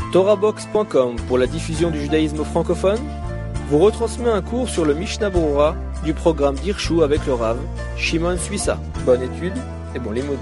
TorahBox.com pour la diffusion du judaïsme francophone vous retransmet un cours sur le Mishnah Berurah du programme d'Hirshu avec le Rav Shimon Suissa. Bonne étude et bon limoud.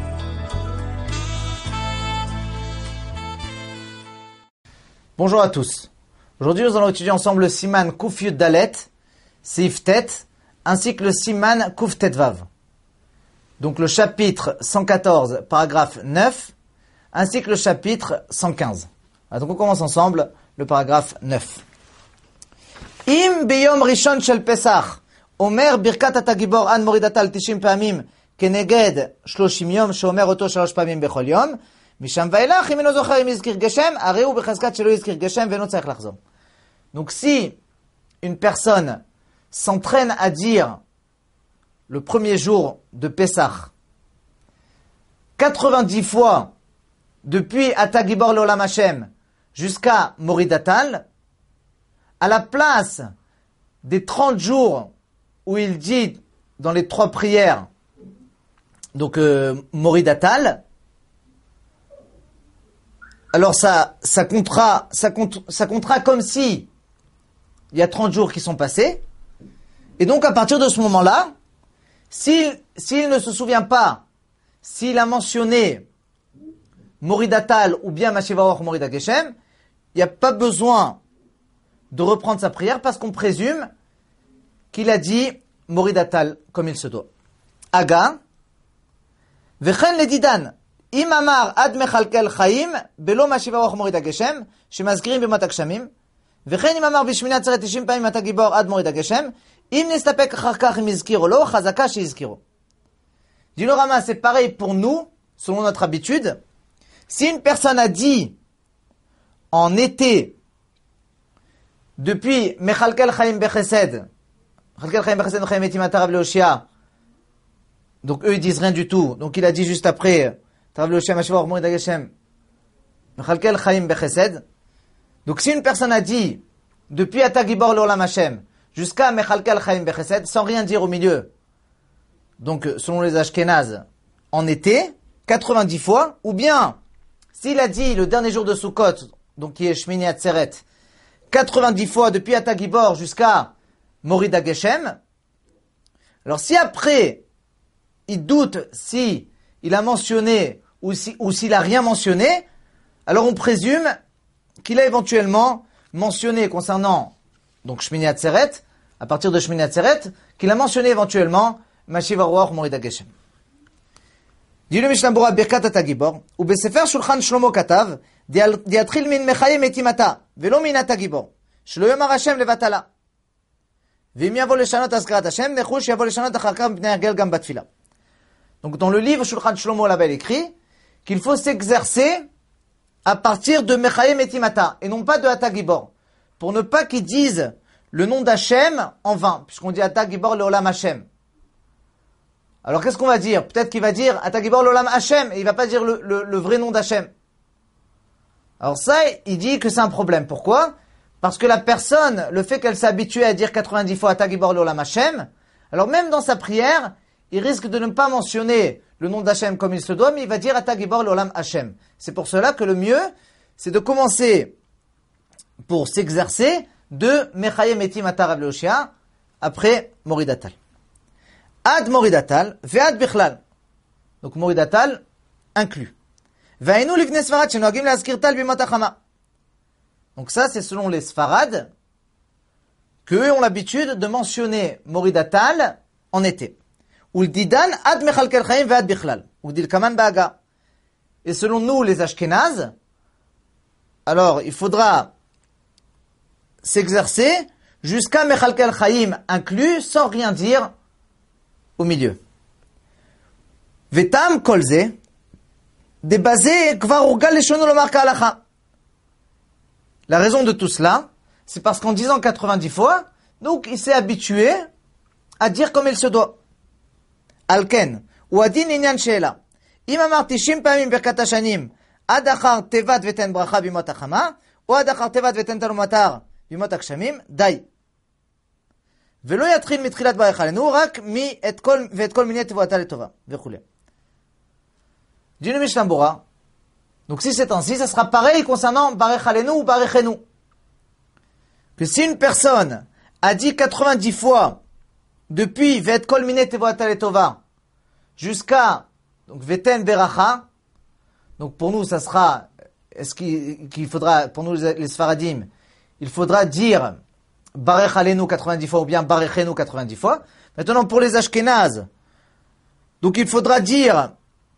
Bonjour à tous. Aujourd'hui, nous allons étudier ensemble le Siman Kuf Yud Dalet, Seif Tet, ainsi que le Siman Kuf Tet Vav. Donc le chapitre 114, paragraphe 9, ainsi que le chapitre 115. Donc on commence ensemble le paragraphe 9. Im biyom rishon shel Pesach, omer birkat atagibor an moridatal 90 פעמים, כנגד 30 יום, שאומר אותו 3 פעמים בכל יום, משם ואילך, אם אינו זוכר אם יזכיר גשם, הרי הוא בחזקת שלא יזכיר גשם, ואינו צריך לחזור. Donc si une personne s'entraîne à dire le premier jour de Pessah 90 fois depuis Atagibor Leolam Hashem jusqu'à Moridatal, à la place des 30 jours où il dit dans les 3 prières, donc Moridatal, alors ça comptera comme si il y a 30 jours qui sont passés. Et donc à partir de ce moment-là, s'il ne se souvient pas, s'il a mentionné Moridatal ou bien Mashivaroch Morida Geshem, il n'y a pas besoin de reprendre sa prière parce qu'on présume qu'il a dit Moridatal comme il se doit. Aga, Vechen ledidan, im amar ad mechalkel chaim, belo Mashivaroch Morida Geshem, shemazkirim b'mot hagshamim, Vechen im amar b'shmini atzeret 90 פעמים אתה גיבור עד מוריד הגשם, אם נסתפק אחר כך אם הזכיר או לא, חזקה שיזכירו. Dit le Rama, c'est pareil pour nous, selon notre habitude. Si une personne a dit en été, depuis Mechalkel Chaim Bechesed, Mechalkel Chaim Bechesed Chaim Etim Tarav Leoshia, donc eux ils disent rien du tout, donc il a dit juste après, Tarav Leoshia Mashivar Morid Hageshem, Mechalkel Chaim Bechesed. Donc si une personne a dit, depuis Atagibor Leolam Hashem, jusqu'à Mechalkel Chaim Bechesed, sans rien dire au milieu, donc selon les Ashkénazes, en été, 90 fois, ou bien, s'il a dit le dernier jour de Sukkot, donc qui est Shmini Atzeret, 90 fois depuis Atagibor jusqu'à Morida Geshem, alors si après, il doute si il a mentionné ou s'il a rien mentionné, alors on présume qu'il a éventuellement mentionné concernant donc Shmini Atzeret, à partir de Shmini Atzeret, qu'il a mentionné éventuellement Mashiv Aruach Morida Geshem. dit le Mishnah Berurah Birkat Atagibor, ou בספר שולחן שלמה כתב, דיתחיל מן מחיים מטימתה, ולא מן התגיבור, שלא יאמר השם לבטלה. ואם יבוא לשנות הזכרת השם, נחוש שיבוא לשנות אחר כך מפני הרגל גם בתפילה. Donc dans le livre Shulchan Shlomo là-bas il écrit qu'il faut s'exercer à partir de Mechayem et Timata, et non pas de Atagibor, pour ne pas qu'ils disent le nom d'Hachem en vain, puisqu'on dit Atagibor Leolam Hashem. Alors qu'est-ce qu'on va dire? Peut-être qu'il va dire Atagibor Leolam Hashem, et il va pas dire le vrai nom d'Hachem. Alors ça, il dit que c'est un problème. Pourquoi? Parce que la personne, le fait qu'elle s'est habituée à dire 90 fois Atagibor Leolam Hashem, alors même dans sa prière, il risque de ne pas mentionner le nom d'Hachem comme il se doit, mais il va dire Atagibor Leolam Hashem. C'est pour cela que le mieux, c'est de commencer, pour s'exercer, de Mechayem Etim Atarav Leoshia, après Moridatal. Ad Moridatal, ve'ad bichlal. Donc Moridatal, inclus. Ve'ainu livnei Sfarad, shenoagim le'azkir tal bimot hachama. Donc ça, c'est selon les Sfarad, qu'eux ont l'habitude de mentionner Moridatal en été. Uldidan ad mechalkel chaim ve'ad bichlal. Uldil kaman ba'aga. Et selon nous, les Ashkénazes, alors il faudra s'exercer jusqu'à Mechalkel Chaim inclus, sans rien dire au milieu. Vetam kolze, debazé kvar urgal leshono lomar ka'alacha. La raison de tout cela, c'est parce qu'en disant 90 fois, donc il s'est habitué à dire comme il se doit. Alken, ou adin inyan sheela. אם אמר 90 פעמים ברכת השנים, עד אחר תיבת ותן ברכה בימות החמה, או עד אחר תיבת ותן תלומתר בימות הגשמים, די. ולא יתחיל מתחילת ברך עלינו, רק ואת כל מיני תבואתה לטובה, וכו'. Dit le Mishnah Berurah, Donc si c'est ainsi, ça sera pareil concernant Barech Alenu ou Barechenu. Que si une personne a dit 90 fois, depuis Vet Kol Minet Tevoatal et Tova, jusqu'à donc Veten Beracha, donc pour nous ça sera, est-ce qu'il faudra, pour nous les Sfaradim, il faudra dire Barech Alenu 90 fois ou bien Barechenu 90 fois. Maintenant pour les Ashkenazes, donc il faudra dire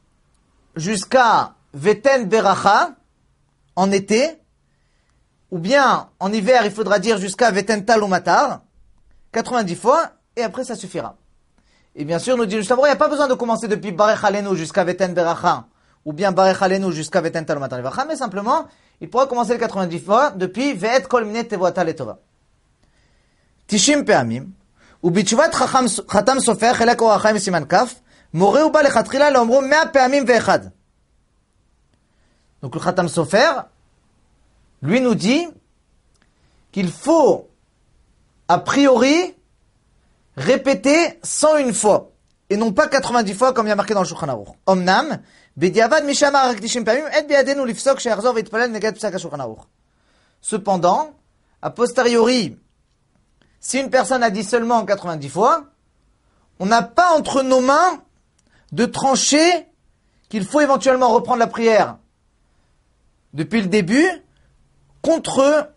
jusqu'à Veten Beracha en été, ou bien en hiver il faudra dire jusqu'à Veten Tal ou Matar, 90 fois, et après ça suffira. Et bien sûr, nous dit juste avant, il n'y a pas besoin de commencer depuis Barech Alenu jusqu'à Veten Beracha, ou bien Barech Alenu jusqu'à Veten Tal ou Matar, mais simplement, il pourra commencer les 90 fois depuis Ve'et Kol Minet Tevoatal et Tova. Tishim Pe'amim, ou Bitshuvat Chatam Sofer, Chelek Or HaChaim Siman Kaf, Moreh Uba Lechatchila Leomro 100 Pe'amim Ve'echad. Donc le Khatam Sofer, lui nous dit qu'il faut, a priori, répéter 101 fois, et non pas 90 fois comme il y a marqué dans le Shulchan Aruch. Omnam, bediavad mishama rak tishim pamim, et biadenu lifsok she'achzor v'yitpalel neged psak ha-Shulchan Aruch. Cependant, a posteriori, si une personne a dit seulement 90 fois, on n'a pas entre nos mains de trancher qu'il faut éventuellement reprendre la prière depuis le début, contre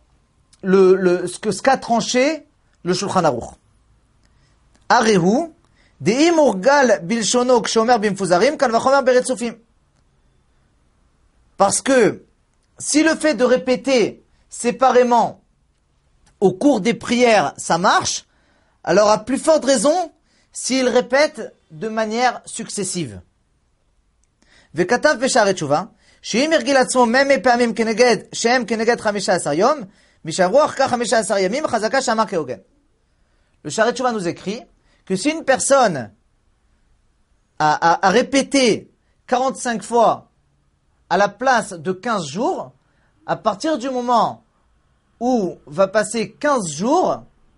ce qu'a tranché le Shulchan Aruch. Arehu, de'im urgal bilshono kshomer bimfuzarim, kal vachomer beretzufim. Parce que, si le fait de répéter séparément au cours des prières, ça marche, alors à plus forte raison, s'il répète de manière successive. Vekatav v'sharet tshuva, שאם הרגיל עצמו מ"מ פעמים שהם כנגד 15 יום, משערו אחר כך 15 ימים, חזקה שאמר כהוגן. Le Sharet Tshuva nous écrit que si une personne a répété 45 fois à la place de 15 jours, à partir du moment où va passer 15 jours,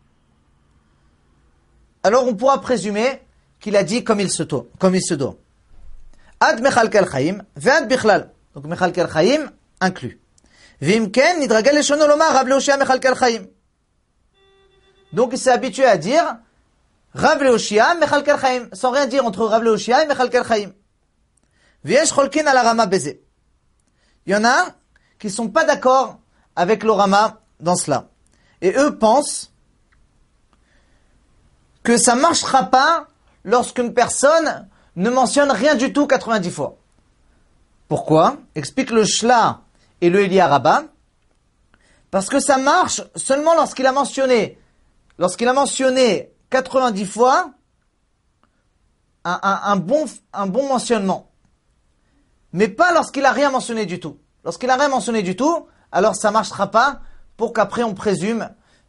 alors on pourra présumer qu'il a dit comme il se doit. Ad mechalkel chaim, ve'ad bichlal. Donc, Mechalkel Chaim inclus. Vimken, nidragel leshono lomar, Rav Leoshia Mechalkel Chaim. Donc, il s'est habitué à dire Rav Leoshia Mechalkel Chaim, sans rien dire entre Rav Leoshia et Mechalkel Chaim. Viesh cholkin ala Rama Bézé. Il y en a qui sont pas d'accord avec le Rama dans cela. Et eux pensent que ça marchera pas lorsqu'une personne ne mentionne rien du tout 90 fois. Pourquoi? Explique le Shla et le Elia Rabbah. Parce que ça marche seulement lorsqu'il a mentionné 90 fois un bon mentionnement. Mais pas lorsqu'il a rien mentionné du tout. Lorsqu'il a rien mentionné du tout, alors ça marchera pas pour qu'après on présume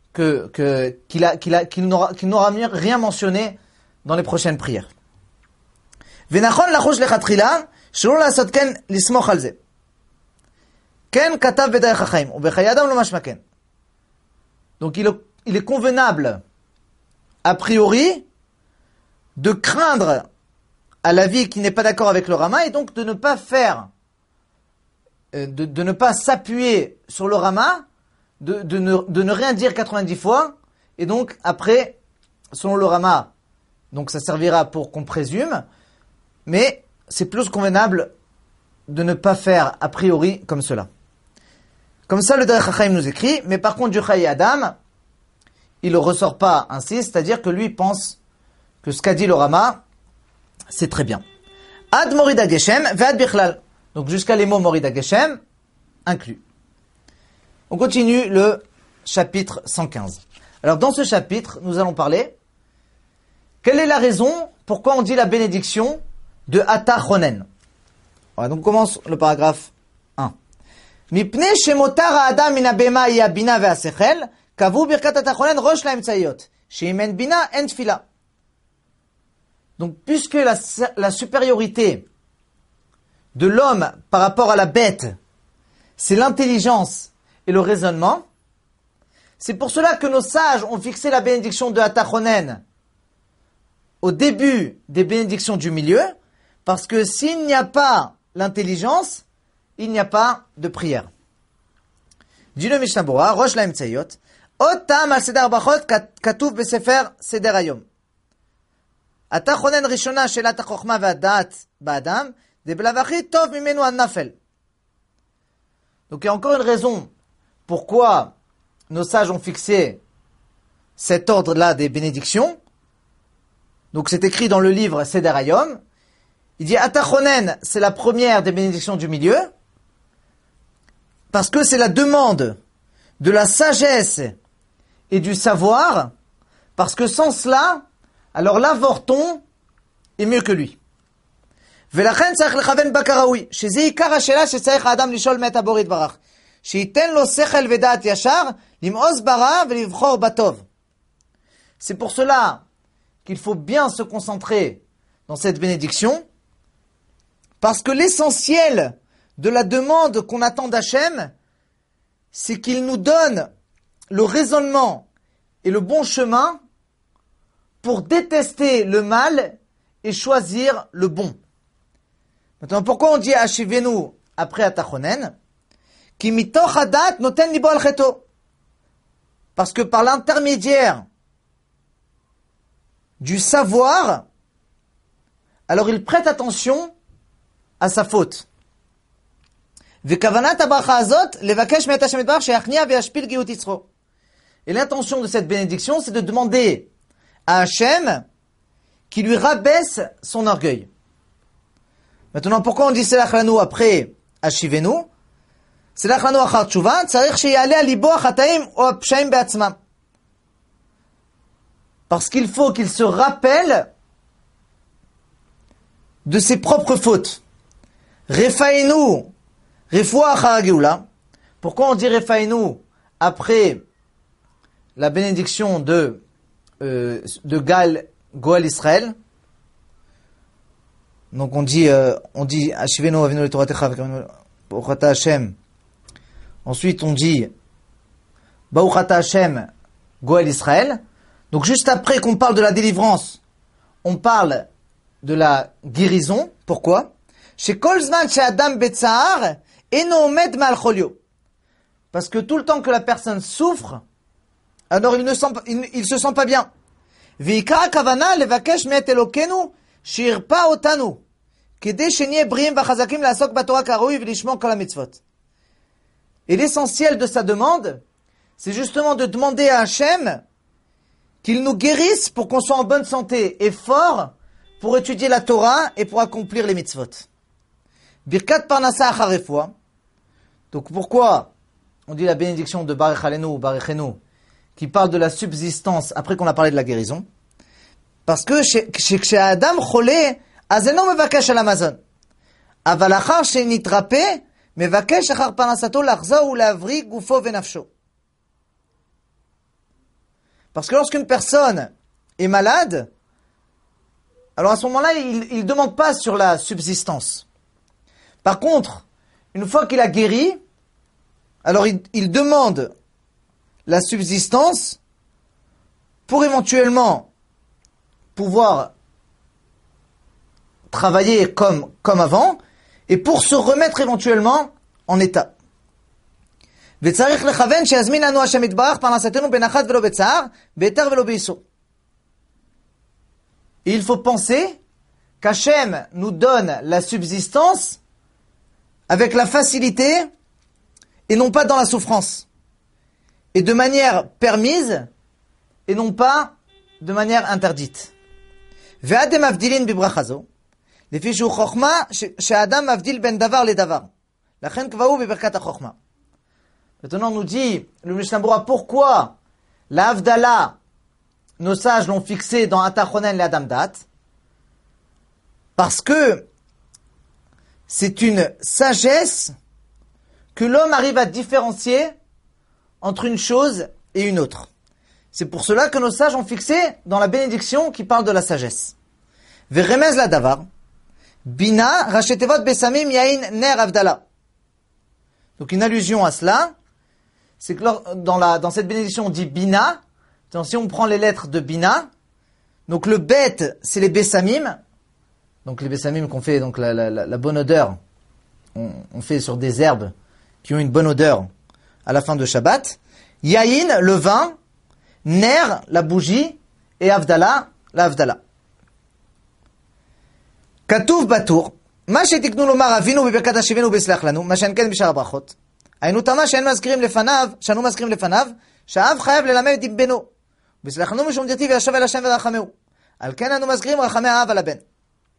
qu'il n'aura rien mentionné dans les prochaines prières. Venachon lachush lechatrila. שלא לעשות כן, לסמוך על זה. כן כתב בדרך החיים, ובחיי אדם לא משמע כן. Donc il est convenable, a priori, de craindre à la vie qui n'est pas d'accord avec le Rama, et donc de ne pas faire, de ne pas s'appuyer sur le Rama, de ne rien dire 90 fois, et donc après, selon le Rama, donc ça servira pour qu'on présume, mais c'est plus convenable de ne pas faire a priori comme cela. Comme ça, le Derech HaChaim nous écrit, mais par contre, du Chaye Adam, il ne ressort pas ainsi, c'est-à-dire que lui pense que ce qu'a dit le Rama, c'est très bien. Ad Morid HaGeshem, Ve'ad Bichlal. Donc jusqu'à les mots Morid HaGeshem, inclus. On continue le chapitre 115. Alors dans ce chapitre, nous allons parler, quelle est la raison pourquoi on dit la bénédiction de Ata Chonen. Voilà, donc on commence le paragraphe 1. Mipnei shemotar ha'adam min ha'behema hi ha'bina ve'hasechel, kavu birkat Ata Chonen rosh la'emtzayot, she'im en bina en tfila. Donc puisque la supériorité de l'homme par rapport à la bête, c'est l'intelligence et le raisonnement, c'est pour cela que nos sages ont fixé la bénédiction de Ata Chonen au début des bénédictions du milieu, parce que s'il n'y a pas l'intelligence, il n'y a pas de prière. Dit le Mishnah Berurah, Rosh Laemtsayot, Ot Ta'am al Seder Brachot Katuv Besefer Seder Hayom. Ata chonen rishona shelat ha-chokhma ve'hadat ba'adam, de belav tov mimenu an-nafel. Donc il y a encore une raison pourquoi nos sages ont fixé cet ordre-là des bénédictions. Donc c'est écrit dans le livre Seder Hayom. Il dit Ata chonen, c'est la première des bénédictions du milieu, parce que c'est la demande de la sagesse et du savoir, parce que sans cela, alors l'avorton est mieux que lui. ולכן צריך לכוון בקראוי, שזה עיקר השאלה שצריך האדם לשאול מאת הבורא יתברך, שייתן לו שכל ודעת ישר, למעוז ברע ולבחור בטוב. C'est pour cela qu'il faut bien se concentrer dans cette bénédiction, parce que l'essentiel de la demande qu'on attend d'Hachem, c'est qu'il nous donne le raisonnement et le bon chemin pour détester le mal et choisir le bon. Maintenant, pourquoi on dit Ashivenu après Atachonen? Ki mitoch hadat noten libo al cheto. Parce que par l'intermédiaire du savoir, alors il prête attention à sa faute. Vekavanat habracha hazot levakesh me'at Hashem yitbarach sheyachnia ve'yashpil giyut yitzro. Et l'intention de cette bénédiction, c'est de demander à Hachem qui lui rabaisse son orgueil. Maintenant, pourquoi on dit Selach lanu après Ashivenu? Selach lanu achar tshuva, tzarich sheyale al libo hachataim ou hapshaim be'atzmam. Parce qu'il faut qu'il se rappelle de ses propres fautes. Refainu, refoua achar geoula. Pourquoi on dit Refainu après la bénédiction de Goal Israël? Donc on dit Ashivenu avinu le Toratecha Bauchata Hashem. Ensuite on dit Bauchata Hashem Goal Israël. Donc juste après qu'on parle de la délivrance, on parle de la guérison. Pourquoi? Chez Kol Zman chez Adam Betzahar eno omed mal cholio. Parce que tout le temps que la personne souffre, alors il se sent pas bien. Veikara kavana levakesh me'et Elokenu shirpa otanu kede shenye briim vachazakim la'asok batorah karaoui v'lishmor kol hamitzvot. Et l'essentiel de sa demande, c'est justement de demander à Hachem qu'il nous guérisse pour qu'on soit en bonne santé et fort pour étudier la Torah et pour accomplir les mitzvot. Birkat parnasa acharefua. Donc pourquoi on dit la bénédiction de Barech Alenu ou Barechenu qui parle de la subsistance après qu'on a parlé de la guérison? Parce que chez Adam cholé, azeno mevakesh al Amazon. Aval achar shenitrape, mevakesh achar parnasato lachza ou lavri gufo venafsho. Parce que lorsqu'une personne est malade, alors à ce moment-là, il ne demande pas sur la subsistance. Par contre, une fois qu'il a guéri, alors il demande la subsistance pour éventuellement pouvoir travailler comme avant et pour se remettre éventuellement en état. וצריך לכוון שיזמין לנו השם יתברך פרנסתנו בנחת ולא בצער, בהיתר ולא באיסור. Il faut penser qu'Hachem nous donne la subsistance avec la facilité et non pas dans la souffrance. Et de manière permise et non pas de manière interdite. ועד מבדילין בברכה זו, לפי שהוא חוכמה שהאדם מבדיל בין דבר לדבר. לכן קבעו בברכת החוכמה. Maintenant, on nous dit, le Mishnah Berurah, pourquoi la Havdalah, nos sages l'ont fixé dans Atachonen et Adam Dat? Parce que c'est une sagesse que l'homme arrive à différencier entre une chose et une autre. C'est pour cela que nos sages ont fixé dans la bénédiction qui parle de la sagesse. Veremez la davar, bina rachetevot besamim yain ner Havdalah. Donc une allusion à cela, c'est que dans cette bénédiction on dit bina. Donc si on prend les lettres de bina, donc le bet c'est les bessamim, donc les bessamim qu'on fait donc la bonne odeur on fait sur des herbes qui ont une bonne odeur à la fin de Shabbat. Yaïn, le vin. Ner, la bougie. Et Avdala, la Avdala. Katuv Batour. מה שתקנו לומר אבינו בברכת השיבנו בסלח לנו, מה שאין כן בשאר הברכות. היינו תמה שאנו מזכירים לפניו, שהאב חייב ללמד עם בנו. בסלח לנו משום דתי וישב אל השם ורחמהו. על כן אנו מזכירים רחמי האב על הבן.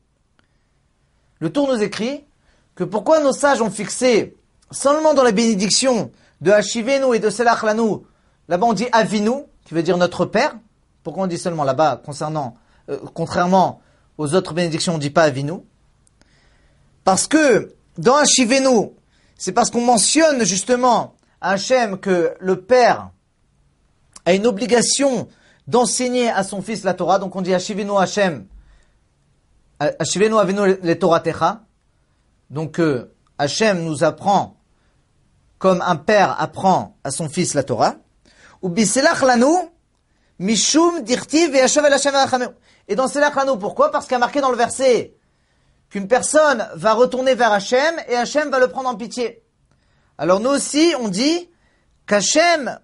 Le Tour nous écrit que pourquoi nos sages ont fixé seulement dans les bénédictions de Hashivenu et de Selach Lanu, là-bas on dit Avinu, qui veut dire notre père. Pourquoi on dit seulement là-bas, contrairement aux autres bénédictions, on ne dit pas Avinu? Parce que dans Hashivenu, c'est parce qu'on mentionne justement à Hachem que le père a une obligation d'enseigner à son fils la Torah. Donc on dit Hashivenu Hachem, Hashivenu Avinu le Toratecha. Donc Hachem nous apprend comme un père apprend à son fils la Torah. Ou biselach lanu mishum dirtiv ve'yashav el Hashem ve'rachameu. Et dans selach lanu, pourquoi? Parce qu'il y a marqué dans le verset qu'une personne va retourner vers Hachem et Hachem va le prendre en pitié. Alors nous aussi, on dit qu'Hachem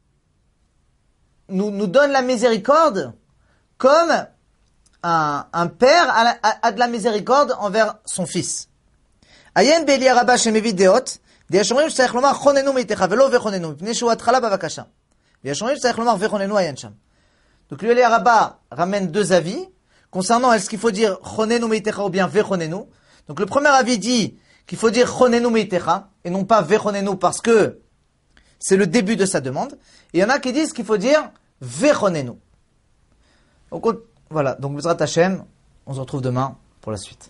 nous donne la miséricorde comme un père a de la miséricorde envers son fils. Ayen be'eli rabba shemevi deot, des shomrim sh'tzarich lomar chonenu meitecha velo vechonenu, mipnei shu atchala bavakasha. Des shomrim sh'tzarich lomar vechonenu ayen sham. Donc lui, le Rabba ramène deux avis concernant est-ce qu'il faut dire chonenu meitecha ou bien vechonenu. Donc le premier avis dit qu'il faut dire chonenu meitecha et non pas vechonenu parce que c'est le début de sa demande. Et il y en a qui disent qu'il faut dire vechonenu. Donc voilà, donc Bezrat Hashem, on se retrouve demain pour la suite.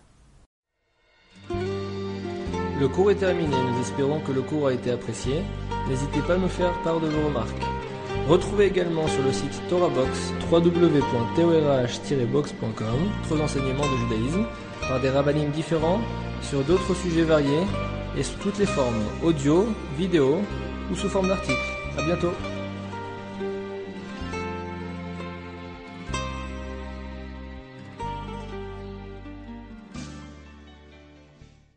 Le cours est terminé, nous espérons que le cours a été apprécié. N'hésitez pas à nous faire part de vos remarques. Retrouvez également sur le site TorahBox www.torah-box.com d'autres enseignements de judaïsme par des rabbinim différents sur d'autres sujets variés et sous toutes les formes, audio, vidéo ou sous forme d'articles. À bientôt.